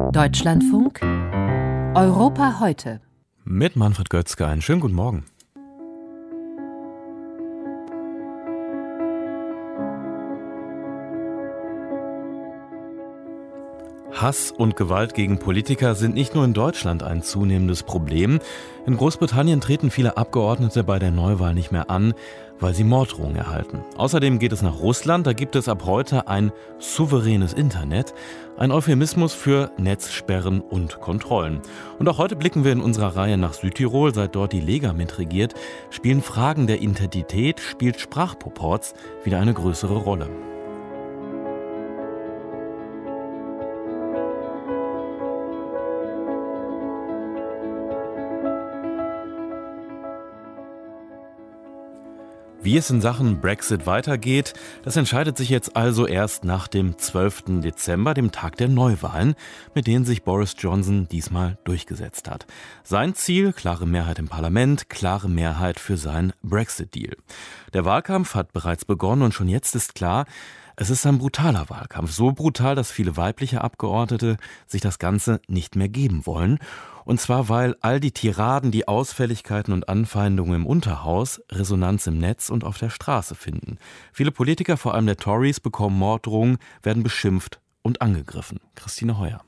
Deutschlandfunk Europa heute. Mit Manfred Götzke, einen schönen guten Morgen. Hass und Gewalt gegen Politiker sind nicht nur in Deutschland ein zunehmendes Problem. In Großbritannien treten viele Abgeordnete bei der Neuwahl nicht mehr an, weil sie Morddrohungen erhalten. Außerdem geht es nach Russland, da gibt es ab heute ein souveränes Internet, ein Euphemismus für Netzsperren und Kontrollen. Und auch heute blicken wir in unserer Reihe nach Südtirol, seit dort die Lega mitregiert, spielen Fragen der Identität, spielt Sprachproporz wieder eine größere Rolle. Wie es in Sachen Brexit weitergeht, das entscheidet sich jetzt also erst nach dem 12. Dezember, dem Tag der Neuwahlen, mit denen sich Boris Johnson diesmal durchgesetzt hat. Sein Ziel, klare Mehrheit im Parlament, klare Mehrheit für seinen Brexit-Deal. Der Wahlkampf hat bereits begonnen und schon jetzt ist klar, es ist ein brutaler Wahlkampf. So brutal, dass viele weibliche Abgeordnete sich das Ganze nicht mehr geben wollen. Und zwar, weil all die Tiraden, die Ausfälligkeiten und Anfeindungen im Unterhaus Resonanz im Netz und auf der Straße finden. Viele Politiker, vor allem der Tories, bekommen Morddrohungen, werden beschimpft und angegriffen. Christine Heuer.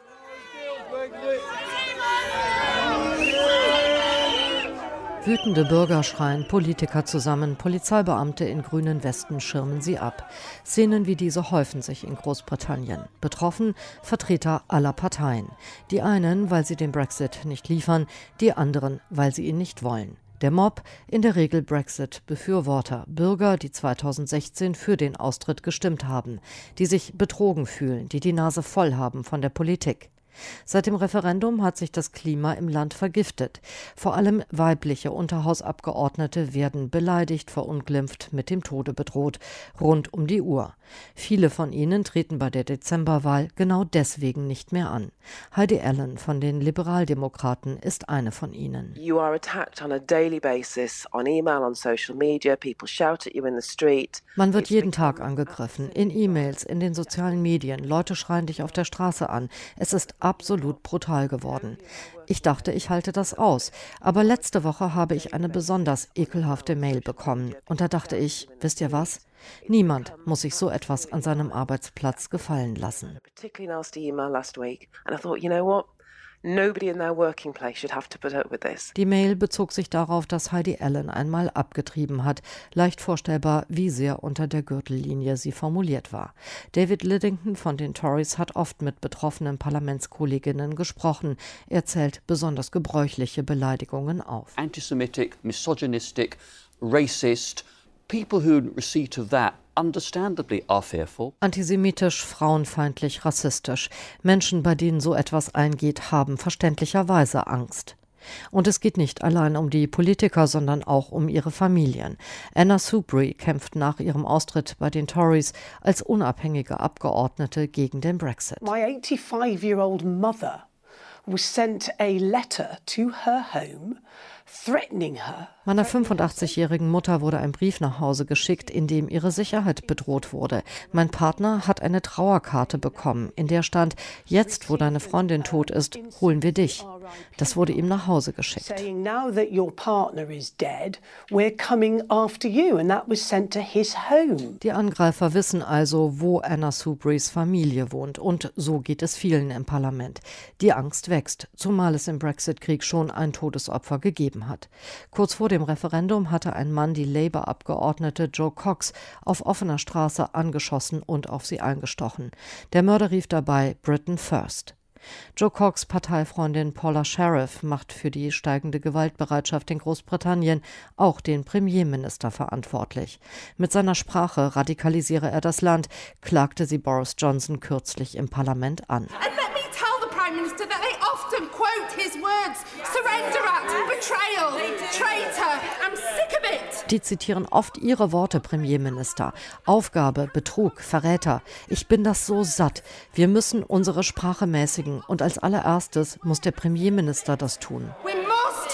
Wütende Bürger schreien Politiker zusammen, Polizeibeamte in grünen Westen schirmen sie ab. Szenen wie diese häufen sich in Großbritannien. Betroffen Vertreter aller Parteien. Die einen, weil sie den Brexit nicht liefern, die anderen, weil sie ihn nicht wollen. Der Mob, in der Regel Brexit-Befürworter, Bürger, die 2016 für den Austritt gestimmt haben, die sich betrogen fühlen, die die Nase voll haben von der Politik. Seit dem Referendum hat sich das Klima im Land vergiftet. Vor allem weibliche Unterhausabgeordnete werden beleidigt, verunglimpft, mit dem Tode bedroht, rund um die Uhr. Viele von ihnen treten bei der Dezemberwahl genau deswegen nicht mehr an. Heidi Allen von den Liberaldemokraten ist eine von ihnen. You are attacked on a daily basis, on email, on social media, people shout at you in the street. Man wird jeden Tag angegriffen, in E-Mails, in den sozialen Medien, Leute schreien dich auf der Straße an. Es ist absolut brutal geworden. Ich dachte, ich halte das aus. Aber letzte Woche habe ich eine besonders ekelhafte Mail bekommen. Und da dachte ich, wisst ihr was? Niemand muss sich so etwas an seinem Arbeitsplatz gefallen lassen. Die Mail bezog sich darauf, dass Heidi Allen einmal abgetrieben hat. Leicht vorstellbar, wie sehr unter der Gürtellinie sie formuliert war. David Lidington von den Tories hat oft mit betroffenen Parlamentskolleginnen gesprochen. Er zählt besonders gebräuchliche Beleidigungen auf. Antisemitic, misogynistic, racist. People who in receipt of that understandably are fearful. Antisemitisch, frauenfeindlich, rassistisch. Menschen, bei denen so etwas eingeht, haben verständlicherweise Angst. Und es geht nicht allein um die Politiker, sondern auch um ihre Familien. Anna Soubry kämpft nach ihrem Austritt bei den Tories als unabhängige Abgeordnete gegen den Brexit. My 85-year-old mother was sent a letter to her home threatening her. Meiner 85-jährigen Mutter wurde ein Brief nach Hause geschickt, in dem ihre Sicherheit bedroht wurde. Mein Partner hat eine Trauerkarte bekommen, in der stand: Jetzt, wo deine Freundin tot ist, holen wir dich. Das wurde ihm nach Hause geschickt. Die Angreifer wissen also, wo Anna Soubrys Familie wohnt, und so geht es vielen im Parlament. Die Angst wächst, zumal es im Brexit-Krieg schon ein Todesopfer gegeben hat. Kurz vor dem Referendum hatte ein Mann die Labour-Abgeordnete Jo Cox auf offener Straße angeschossen und auf sie eingestochen. Der Mörder rief dabei Britain First. Jo Cox' Parteifreundin Paula Sharif macht für die steigende Gewaltbereitschaft in Großbritannien auch den Premierminister verantwortlich. Mit seiner Sprache radikalisiere er das Land, klagte sie Boris Johnson kürzlich im Parlament an. Minister that they often quote his words: Surrender Act, Betrayal, Traitor. I'm sick of it. Die zitieren oft ihre Worte, Premierminister. Aufgabe, Betrug, Verräter. Ich bin das so satt. Wir müssen unsere Sprache mäßigen und als allererstes muss der Premierminister das tun. We must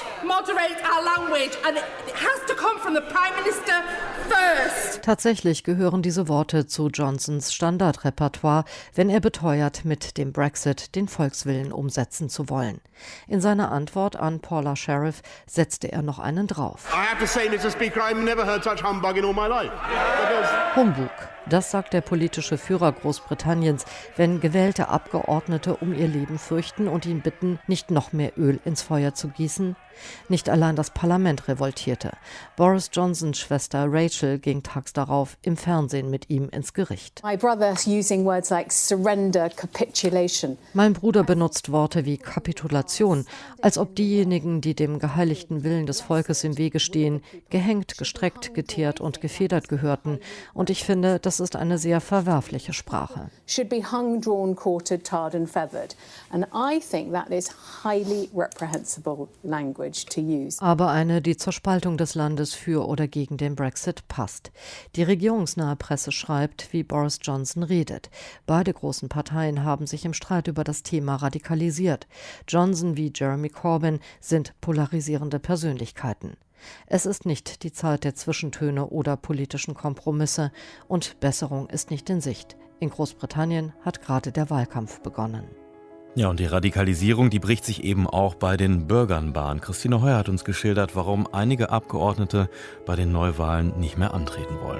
moderate our language and it has to come from the Prime Minister first. Tatsächlich gehören diese Worte zu Johnsons Standardrepertoire, wenn er beteuert, mit dem Brexit den Volkswillen umsetzen zu wollen. In seiner Antwort an Paula Sherriff setzte er noch einen drauf. I have to say, Mr. Speaker, I've never heard such humbug in all my life. Humbug, das sagt der politische Führer Großbritanniens, wenn gewählte Abgeordnete um ihr Leben fürchten und ihn bitten, nicht noch mehr Öl ins Feuer zu gießen. Nicht allein das Parlament revoltierte. Boris Johnsons Schwester Rachel ging tags darauf im Fernsehen mit ihm ins Gericht. My brother using words like surrender, capitulation. Mein Bruder benutzt Worte wie Kapitulation, als ob diejenigen, die dem geheiligten Willen des Volkes im Wege stehen, gehängt, gestreckt, geteert und gefedert gehörten. Und ich finde, das ist eine sehr verwerfliche Sprache. Should be hung, drawn, quartered, tarred and feathered. And I think that is highly reprehensible language. Aber eine, die zur Spaltung des Landes für oder gegen den Brexit passt. Die regierungsnahe Presse schreibt, wie Boris Johnson redet. Beide großen Parteien haben sich im Streit über das Thema radikalisiert. Johnson wie Jeremy Corbyn sind polarisierende Persönlichkeiten. Es ist nicht die Zeit der Zwischentöne oder politischen Kompromisse und Besserung ist nicht in Sicht. In Großbritannien hat gerade der Wahlkampf begonnen. Ja, und die Radikalisierung, die bricht sich eben auch bei den Bürgern Bahn. Christine Heuer hat uns geschildert, warum einige Abgeordnete bei den Neuwahlen nicht mehr antreten wollen.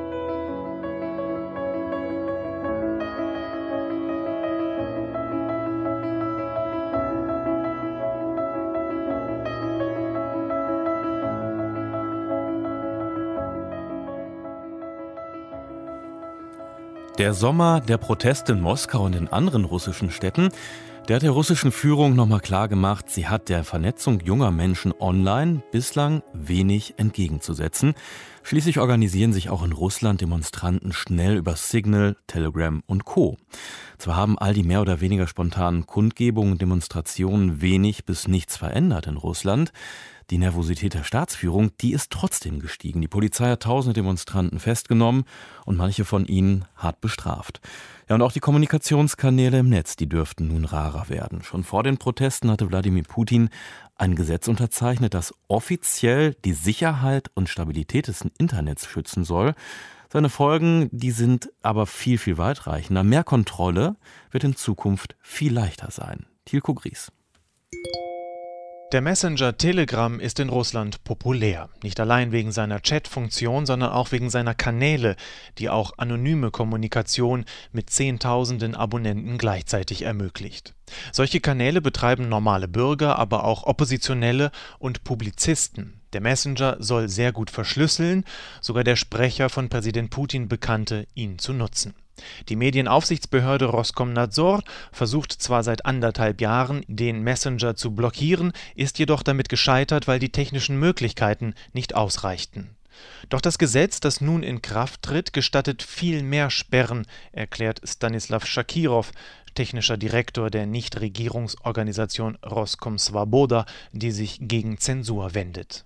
Der Sommer der Proteste in Moskau und in anderen russischen Städten, der hat der russischen Führung nochmal klar gemacht, sie hat der Vernetzung junger Menschen online bislang wenig entgegenzusetzen. Schließlich organisieren sich auch in Russland Demonstranten schnell über Signal, Telegram und Co. Zwar haben all die mehr oder weniger spontanen Kundgebungen und Demonstrationen wenig bis nichts verändert in Russland. Die Nervosität der Staatsführung, die ist trotzdem gestiegen. Die Polizei hat tausende Demonstranten festgenommen und manche von ihnen hart bestraft. Ja, und auch die Kommunikationskanäle im Netz, die dürften nun rarer werden. Schon vor den Protesten hatte Wladimir Putin ein Gesetz unterzeichnet, das offiziell die Sicherheit und Stabilität des Internets schützen soll. Seine Folgen, die sind aber viel, viel weitreichender. Mehr Kontrolle wird in Zukunft viel leichter sein. Tilko Gries. Der Messenger Telegram ist in Russland populär. Nicht allein wegen seiner Chat-Funktion, sondern auch wegen seiner Kanäle, die auch anonyme Kommunikation mit Zehntausenden Abonnenten gleichzeitig ermöglicht. Solche Kanäle betreiben normale Bürger, aber auch Oppositionelle und Publizisten. Der Messenger soll sehr gut verschlüsseln, sogar der Sprecher von Präsident Putin bekannte, ihn zu nutzen. Die Medienaufsichtsbehörde Roskomnadzor versucht zwar seit 1,5 Jahren, den Messenger zu blockieren, ist jedoch damit gescheitert, weil die technischen Möglichkeiten nicht ausreichten. Doch das Gesetz, das nun in Kraft tritt, gestattet viel mehr Sperren, erklärt Stanislav Shakirov, technischer Direktor der Nichtregierungsorganisation Roskomsvoboda, die sich gegen Zensur wendet.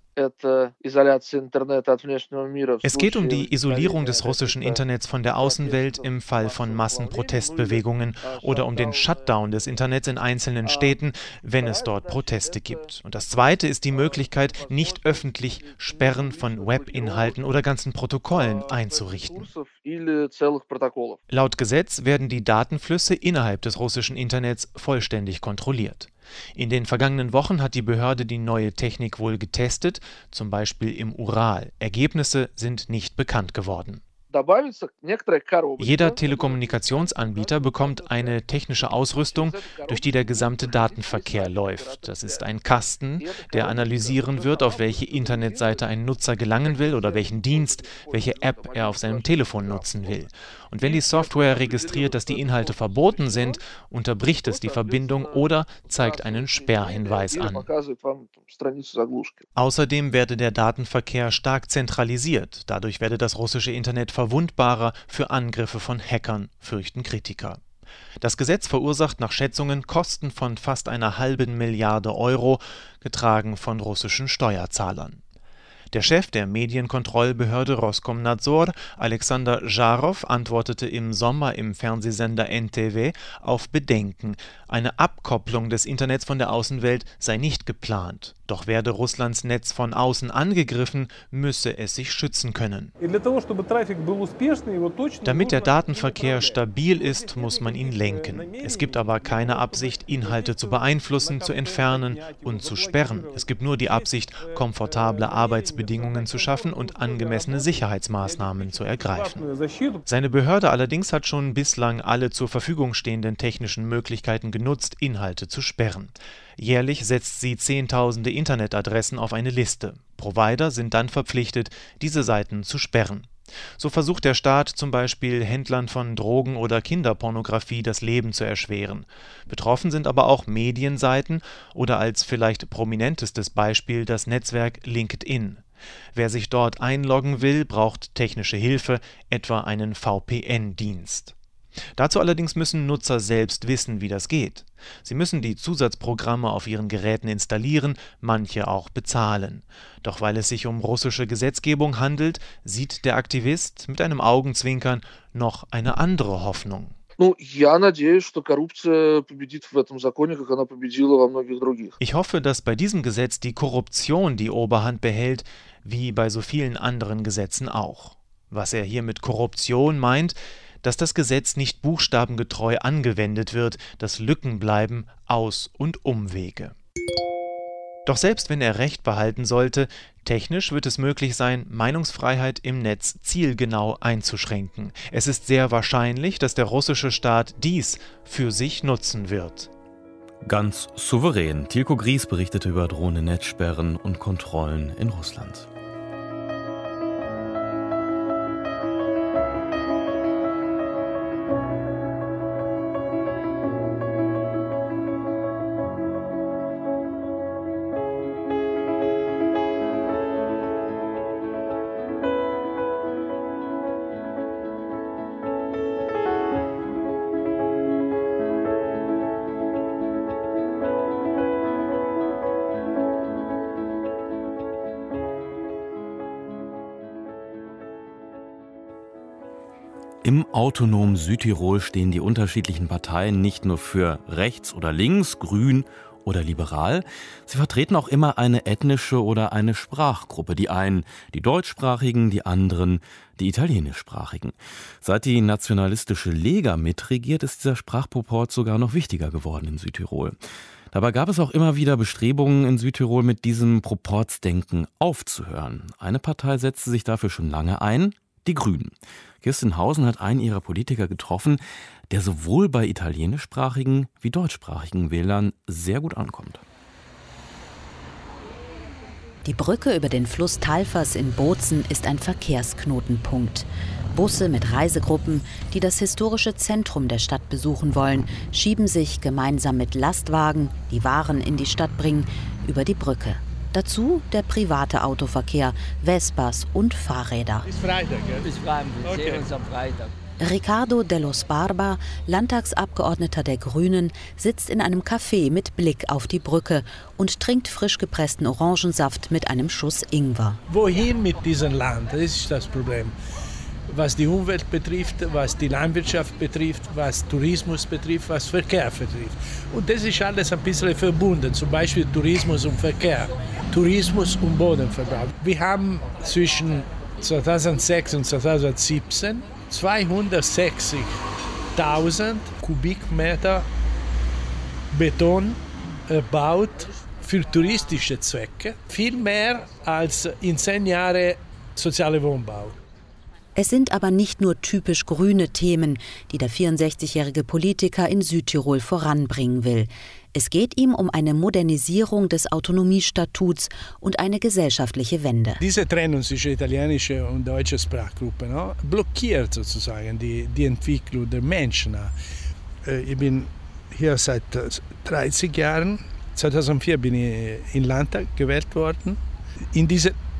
Es geht um die Isolierung des russischen Internets von der Außenwelt im Fall von Massenprotestbewegungen oder um den Shutdown des Internets in einzelnen Städten, wenn es dort Proteste gibt. Und das Zweite ist die Möglichkeit, nicht öffentlich Sperren von Webinhalten oder ganzen Protokollen einzurichten. Laut Gesetz werden die Datenflüsse innerhalb des russischen Internets vollständig kontrolliert. In den vergangenen Wochen hat die Behörde die neue Technik wohl getestet, zum Beispiel im Ural. Ergebnisse sind nicht bekannt geworden. Jeder Telekommunikationsanbieter bekommt eine technische Ausrüstung, durch die der gesamte Datenverkehr läuft. Das ist ein Kasten, der analysieren wird, auf welche Internetseite ein Nutzer gelangen will oder welchen Dienst, welche App er auf seinem Telefon nutzen will. Und wenn die Software registriert, dass die Inhalte verboten sind, unterbricht es die Verbindung oder zeigt einen Sperrhinweis an. Außerdem werde der Datenverkehr stark zentralisiert. Dadurch werde das russische Internet verwundbarer für Angriffe von Hackern, fürchten Kritiker. Das Gesetz verursacht nach Schätzungen Kosten von fast 1,5 Milliarde Euro, getragen von russischen Steuerzahlern. Der Chef der Medienkontrollbehörde Roskomnadzor, Alexander Žarov, antwortete im Sommer im Fernsehsender NTV auf Bedenken. Eine Abkopplung des Internets von der Außenwelt sei nicht geplant. Doch werde Russlands Netz von außen angegriffen, müsse es sich schützen können. Damit der Datenverkehr stabil ist, muss man ihn lenken. Es gibt aber keine Absicht, Inhalte zu beeinflussen, zu entfernen und zu sperren. Es gibt nur die Absicht, komfortable Arbeitsbedingungen zu schaffen und angemessene Sicherheitsmaßnahmen zu ergreifen. Seine Behörde allerdings hat schon bislang alle zur Verfügung stehenden technischen Möglichkeiten genutzt, Inhalte zu sperren. Jährlich setzt sie Zehntausende Internetadressen auf eine Liste. Provider sind dann verpflichtet, diese Seiten zu sperren. So versucht der Staat zum Beispiel Händlern von Drogen oder Kinderpornografie das Leben zu erschweren. Betroffen sind aber auch Medienseiten oder als vielleicht prominentestes Beispiel das Netzwerk LinkedIn. Wer sich dort einloggen will, braucht technische Hilfe, etwa einen VPN-Dienst. Dazu allerdings müssen Nutzer selbst wissen, wie das geht. Sie müssen die Zusatzprogramme auf ihren Geräten installieren, manche auch bezahlen. Doch weil es sich um russische Gesetzgebung handelt, sieht der Aktivist mit einem Augenzwinkern noch eine andere Hoffnung. Ich hoffe, dass bei diesem Gesetz die Korruption die Oberhand behält, wie bei so vielen anderen Gesetzen auch. Was er hier mit Korruption meint, dass das Gesetz nicht buchstabengetreu angewendet wird, dass Lücken bleiben, Aus- und Umwege. Doch selbst wenn er Recht behalten sollte, technisch wird es möglich sein, Meinungsfreiheit im Netz zielgenau einzuschränken. Es ist sehr wahrscheinlich, dass der russische Staat dies für sich nutzen wird. Ganz souverän. Tilko Gries berichtete über drohende Netzsperren und Kontrollen in Russland. Im autonomen Südtirol stehen die unterschiedlichen Parteien nicht nur für rechts oder links, grün oder liberal. Sie vertreten auch immer eine ethnische oder eine Sprachgruppe. Die einen die deutschsprachigen, die anderen die italienischsprachigen. Seit die nationalistische Lega mitregiert, ist dieser Sprachproport sogar noch wichtiger geworden in Südtirol. Dabei gab es auch immer wieder Bestrebungen in Südtirol, mit diesem Proportsdenken aufzuhören. Eine Partei setzte sich dafür schon lange ein, die Grünen. Kirsten Hausen hat einen ihrer Politiker getroffen, der sowohl bei italienischsprachigen wie deutschsprachigen Wählern sehr gut ankommt. Die Brücke über den Fluss Talfas in Bozen ist ein Verkehrsknotenpunkt. Busse mit Reisegruppen, die das historische Zentrum der Stadt besuchen wollen, schieben sich gemeinsam mit Lastwagen, die Waren in die Stadt bringen, über die Brücke. Dazu der private Autoverkehr, Vespas und Fahrräder. Bis Freitag, ja? Bis Freitag. Wir sehen uns am Freitag. Ricardo de los Barba, Landtagsabgeordneter der Grünen, sitzt in einem Café mit Blick auf die Brücke und trinkt frisch gepressten Orangensaft mit einem Schuss Ingwer. Wohin mit diesem Land? Das ist das Problem. Was die Umwelt betrifft, was die Landwirtschaft betrifft, was Tourismus betrifft, was Verkehr betrifft. Und das ist alles ein bisschen verbunden, zum Beispiel Tourismus und Verkehr, Tourismus und Bodenverbrauch. Wir haben zwischen 2006 und 2017 260.000 Kubikmeter Beton erbaut für touristische Zwecke, viel mehr als in 10 Jahren sozialer Wohnbau. Es sind aber nicht nur typisch grüne Themen, die der 64-jährige Politiker in Südtirol voranbringen will. Es geht ihm um eine Modernisierung des Autonomiestatuts und eine gesellschaftliche Wende. Diese Trennung zwischen italienischer und deutscher Sprachgruppe blockiert sozusagen die Entwicklung der Menschen. Ich bin hier seit 30 Jahren. 2004 bin ich in Landtag gewählt worden. In dieser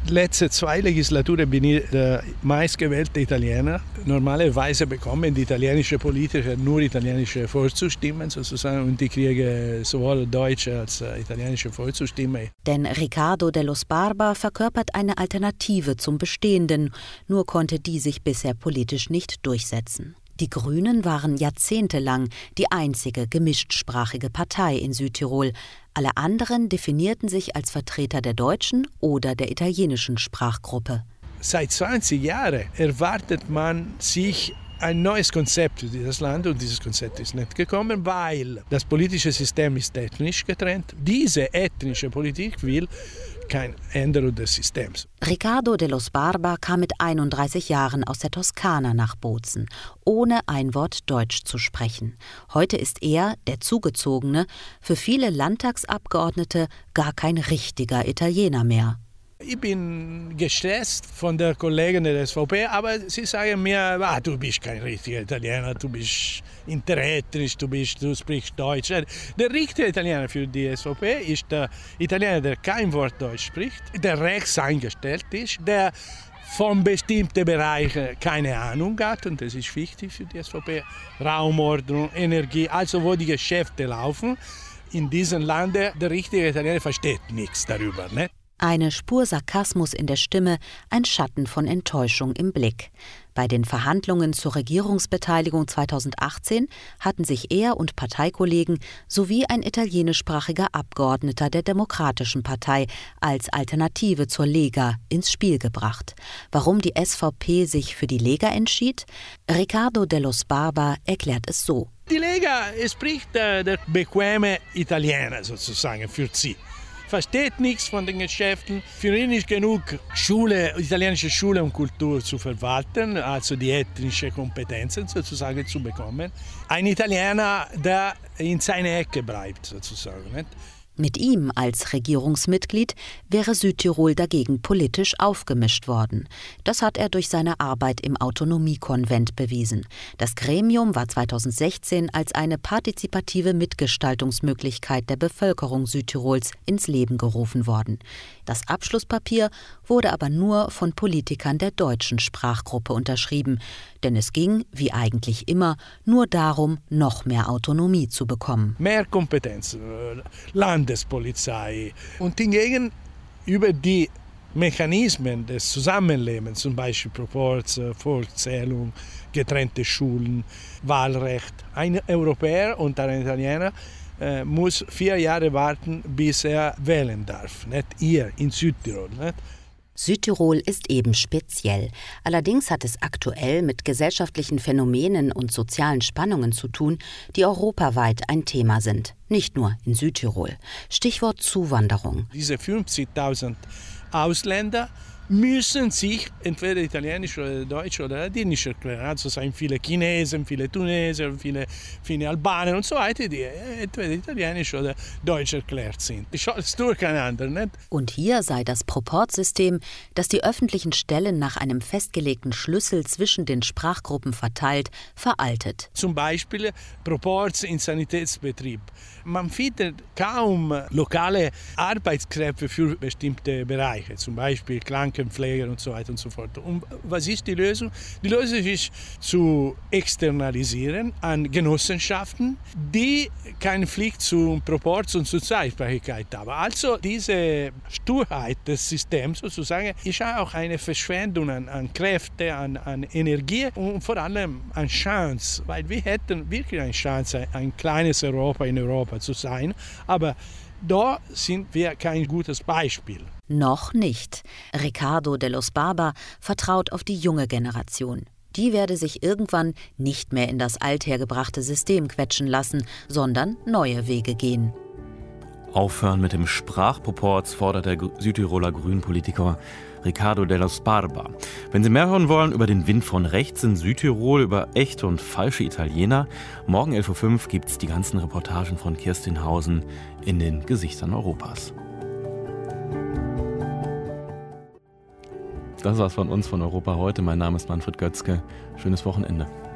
letzten 2 Legislaturen bin ich der meistgewählte Italiener. Normalerweise bekommen die italienischen Politiker nur italienische Vorzustimmen sozusagen und ich kriege sowohl deutsche als italienische Vorzustimme. Denn Riccardo dello Sbarba verkörpert eine Alternative zum Bestehenden, nur konnte die sich bisher politisch nicht durchsetzen. Die Grünen waren jahrzehntelang die einzige gemischtsprachige Partei in Südtirol. Alle anderen definierten sich als Vertreter der deutschen oder der italienischen Sprachgruppe. Seit 20 Jahren erwartet man sich ein neues Konzept für dieses Land und dieses Konzept ist nicht gekommen, weil das politische System ist ethnisch getrennt. Diese ethnische Politik will keine Änderung des Systems. Riccardo dello Sbarba kam mit 31 Jahren aus der Toskana nach Bozen, ohne ein Wort Deutsch zu sprechen. Heute ist er, der Zugezogene, für viele Landtagsabgeordnete gar kein richtiger Italiener mehr. Ich bin gestresst von den Kollegen der SVP, aber sie sagen mir, du bist kein richtiger Italiener, du bist interethnisch, du sprichst Deutsch. Der richtige Italiener für die SVP ist der Italiener, der kein Wort Deutsch spricht, der rechts eingestellt ist, der von bestimmten Bereichen keine Ahnung hat, und das ist wichtig für die SVP, Raumordnung, Energie, also wo die Geschäfte laufen. In diesem Land, der richtige Italiener versteht nichts darüber, ne? Eine Spur Sarkasmus in der Stimme, ein Schatten von Enttäuschung im Blick. Bei den Verhandlungen zur Regierungsbeteiligung 2018 hatten sich er und Parteikollegen sowie ein italienischsprachiger Abgeordneter der Demokratischen Partei als Alternative zur Lega ins Spiel gebracht. Warum die SVP sich für die Lega entschied? Riccardo dello Sbarba erklärt es so. Die Lega spricht der bequeme Italiener sozusagen für sie. Versteht nichts von den Geschäften. Für ihn ist genug italienische Schule und Kultur zu verwalten, also die ethnische Kompetenzen sozusagen zu bekommen. Ein Italiener, der in seiner Ecke bleibt sozusagen. Nicht? Mit ihm als Regierungsmitglied wäre Südtirol dagegen politisch aufgemischt worden. Das hat er durch seine Arbeit im Autonomiekonvent bewiesen. Das Gremium war 2016 als eine partizipative Mitgestaltungsmöglichkeit der Bevölkerung Südtirols ins Leben gerufen worden. Das Abschlusspapier wurde aber nur von Politikern der deutschen Sprachgruppe unterschrieben, denn es ging, wie eigentlich immer, nur darum, noch mehr Autonomie zu bekommen. Mehr Kompetenz, Landespolizei und hingegen über die Mechanismen des Zusammenlebens, zum Beispiel Proporz, Volkszählung, getrennte Schulen, Wahlrecht. Ein Europäer und ein Italiener muss 4 Jahre warten, bis er wählen darf, nicht hier in Südtirol. Nicht? Südtirol ist eben speziell. Allerdings hat es aktuell mit gesellschaftlichen Phänomenen und sozialen Spannungen zu tun, die europaweit ein Thema sind. Nicht nur in Südtirol. Stichwort Zuwanderung. Diese 50.000 Ausländer müssen sich entweder italienisch oder deutsch oder ladinisch erklären. Also seien viele Chinesen, viele Tunesier, viele Albaner und so weiter, die entweder italienisch oder deutsch erklärt sind. Das tut kein anderer, nicht? Und hier sei das Proportsystem, das die öffentlichen Stellen nach einem festgelegten Schlüssel zwischen den Sprachgruppen verteilt, veraltet. Zum Beispiel Proporz im Sanitätsbetrieb. Man findet kaum lokale Arbeitskräfte für bestimmte Bereiche, zum Beispiel Krankenpfleger und so weiter und so fort. Und was ist die Lösung? Die Lösung ist zu externalisieren an Genossenschaften, die keine Pflicht zum Proporz und zur Zweisprachigkeit haben. Also diese Sturheit des Systems sozusagen ist auch eine Verschwendung an Kräfte, an Energie und vor allem an Chance, weil wir hätten wirklich eine Chance, ein kleines Europa in Europa zu sein, aber da sind wir kein gutes Beispiel. Noch nicht. Riccardo dello Sbarba vertraut auf die junge Generation. Die werde sich irgendwann nicht mehr in das althergebrachte System quetschen lassen, sondern neue Wege gehen. Aufhören mit dem Sprachproporz fordert der Südtiroler Grünpolitiker Riccardo dello Sbarba. Wenn Sie mehr hören wollen über den Wind von rechts in Südtirol, über echte und falsche Italiener, morgen 11.05 Uhr gibt es die ganzen Reportagen von Kirstin Hausen in den Gesichtern Europas. Das war's von uns von Europa heute. Mein Name ist Manfred Götzke. Schönes Wochenende.